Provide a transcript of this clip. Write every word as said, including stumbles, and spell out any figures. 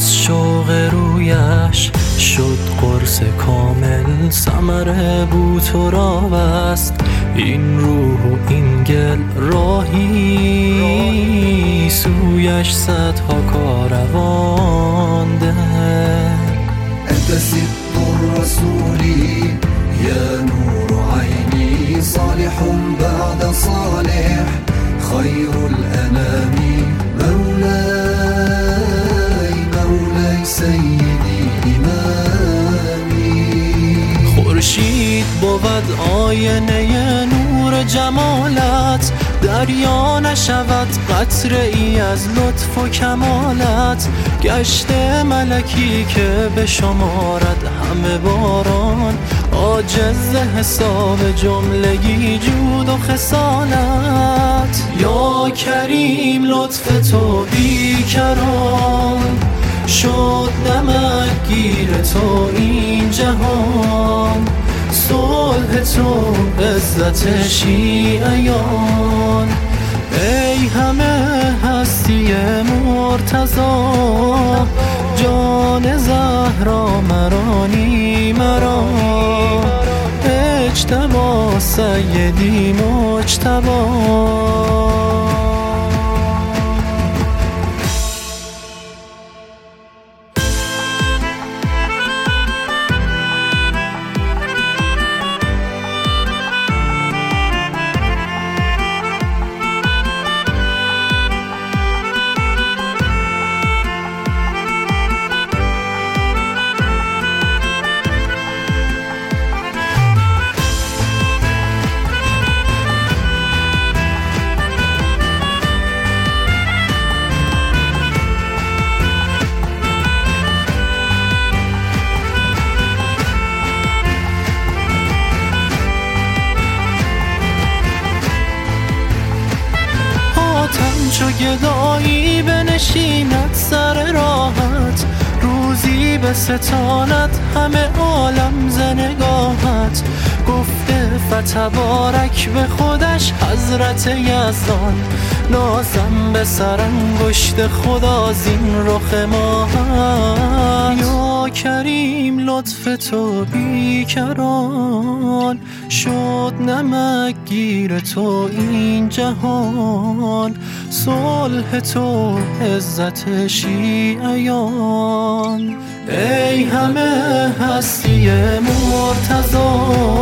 از شوق رویش شد قرص کامل، ثمر بو تو را بست این روح و این گل، راهی سویش صدها کاروان ده. انت سبط الرسول يا نور عيني، صالح بعد صالح خير الأنام، مولاي مولاي سيدي إمامي. خورشید بود آینه نور جمالت، دریا نشود قطره ای از لطف و کمالت، گشت ملکی که به شمارد همه باران، عاجز حساب جملگی جود و خصالت. یا کریم لطف تو بیکران، شد نمک گیر تو این جهان، صلح تو عزت شیعیان. ای همه هستی مرتضی، جان زهرا مرانی مرا، اجتبا سیدی مجتبی. چو گدایی بنشیند سر راحت، روزی به ستانت همه عالم ز نگاهت. گفته فتبارک به خودش حضرت یزدان، نازم به سرانگشت خدا زین رخ ماهت. یا کریم لطف تو بیکران، شد نمک گیر تو این جهان، صلح تو عزت شیعیان. ای همه هستی مرتضی،